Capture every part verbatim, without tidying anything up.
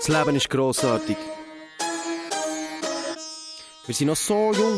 Das Leben ist grossartig. Wir sind noch so jung.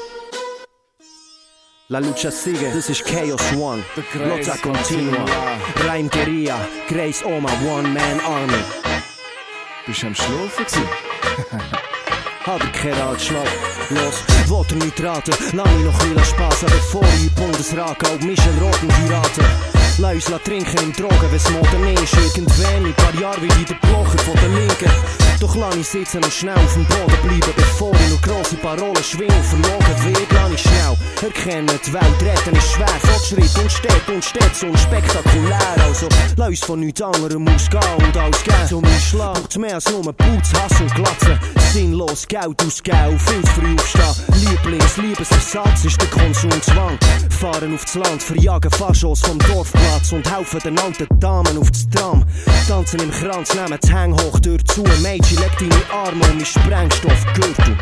La lucha sigue, das ist Chaos One. Lotta continua. Reim Guerilla, Grace Oma, One Man Army. Bist du am Schlafen gewesen? Hat er keinen Ratschlag. Los, wollt ihr nicht raten? Lass mich noch ein Spaß haben, bevor ich Bundesrat gehe und Michel Roten heiraten. Lass uns la trinken im Drogen, wenn's modern ist. Irgendwann, in ein paar Jahren, wie der Blocher von der Linken. Doch lass ich sitzen und schnell auf dem Boden bleiben, bevor ich noch grosse Parolen schwinge und verlogen wird. Lass ich schnell erkennen, die Welt retten ist schwer. Fortschritt und steht und steht so unspektakulär. Also lass uns von nichts anderem ausgehen und alles geben. Zum Einschlag braucht's mehr als nur Putz, Hass und Glatze. Sinnlos Geld ausgeben, viel zu früh aufstehen. Lieblings, Liebesersatz ist der Konsumzwang. Fahren aufs Land, verjagen Faschos vom Dorfplatz und helfen den alten Damen auf das Tram. Tanzen im Kranz, nehmen das Hang hoch durch zu. Mädchen, leg deine Arme um mein Sprengstoffgürtel.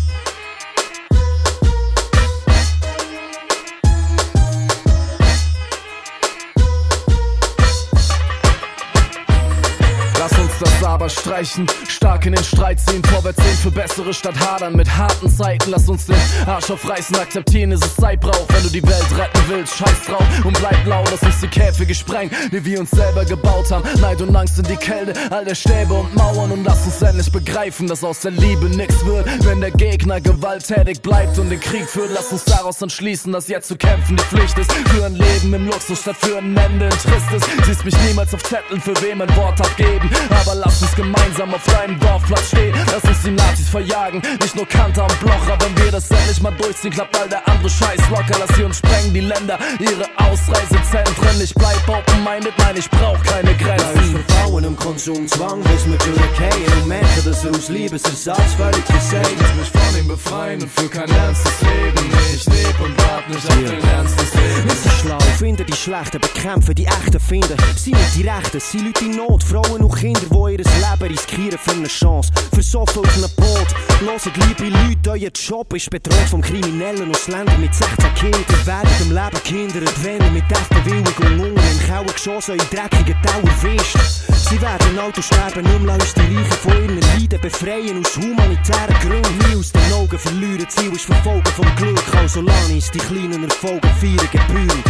Lass uns das aber streichen, stark in den Streit ziehen, vorwärts sehen für bessere statt hadern mit harten Zeiten. Lass uns den Arsch aufreißen, akzeptieren, dass es Zeit braucht, wenn du die Welt retten willst. Scheiß drauf und bleib laut, lass uns die Käfige sprengen, wie wir uns selber gebaut haben. Neid und Angst in die Kälte, all der Stäbe und Mauern, und lass uns endlich begreifen, dass aus der Liebe nix wird, wenn der Gegner gewalttätig bleibt und den Krieg führt. Lass uns daraus entschließen, dass jetzt zu kämpfen die Pflicht ist, für ein Leben im Luxus statt für ein Ende in Tristes. Siehst mich niemals auf Zetteln, für wem ein Wort abgeben, aber lass uns gemeinsam auf deinem Dorfplatz stehen. Lass uns die Nazis verjagen, nicht nur Kanter und Blocher. Wenn wir das endlich mal durchziehen, klappt all der andere Scheiß locker. Lass sie uns sprengen, die Länder, ihre Ausreisezentren. Ich bleib open-minded, nein, ich brauch keine Grenzen. Lass uns vertrauen im Konsumzwang, bis wir durchgehen und merken, dass er aus Liebesersatz völlig versagt. Ich muss mich von ihm befreien und für kein ernstes Leben. Nee, ich leb und wart nicht auf den Ernst des Lebens. Wir sind schlau, finden die Schlechten, bekämpfen die Echten, finden sie nicht die Rechten, sie Leute in Not, Frauen und Kinder, die ihr Leben riskieren für eine Chance. Versoffen auf einem Boot, hört liebe Leute, euer Job ist bedroht vom Kriminellen aus Ländern mit sechzehn Kindern. Ihr werdet im Leben gehindert, wenn ihr mit F-Bewilligung unten im Keller geschossen eure dreckigen Tauer wischt. Sie werden Autos sterben, um uns die Reichen von ihren Leiden befreien aus humanitären Gründen. Nie aus den Augen verlieren, Ziel ist Verfolgen vom Glück, also lass uns die kleinen Erfolge feiern gebührend.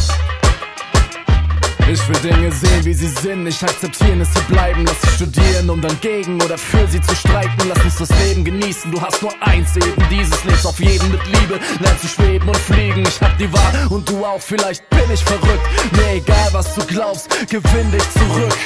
Ich will Dinge sehen, wie sie sind, nicht akzeptieren, dass sie bleiben. Lass sie studieren, um dann gegen oder für sie zu streiten. Lass uns das Leben genießen, du hast nur eins, eben dieses. Lebst auf jeden mit Liebe, lern zu schweben und fliegen. Ich hab die Wahl und du auch, vielleicht bin ich verrückt. Mir egal, was du glaubst, gewinn dich zurück.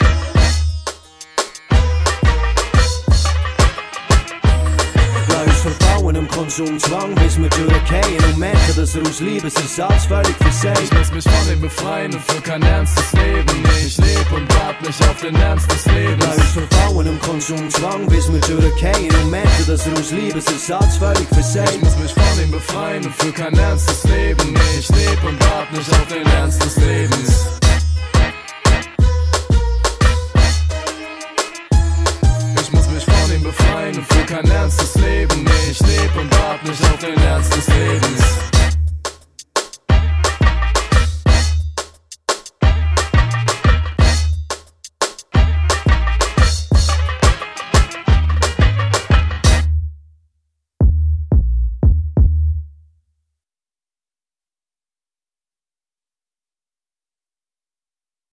Vertrauen im Konsumzwang, bis wir durchgehen und merken, dass er aus Liebesersatz völlig versagt. Ich muss mich von ihm befreien und für kein ernstes Leben. Nee, ich leb und wart nicht auf den Ernst des Lebens. Lass uns vertrauen im Konsumzwang, bis wir durchgehen und merken, dass er aus Liebesersatz völlig versagt. Ich muss mich von ihm befreien und für kein ernstes Leben. Nee, ich leb und wart nicht auf den Ernst des Lebens.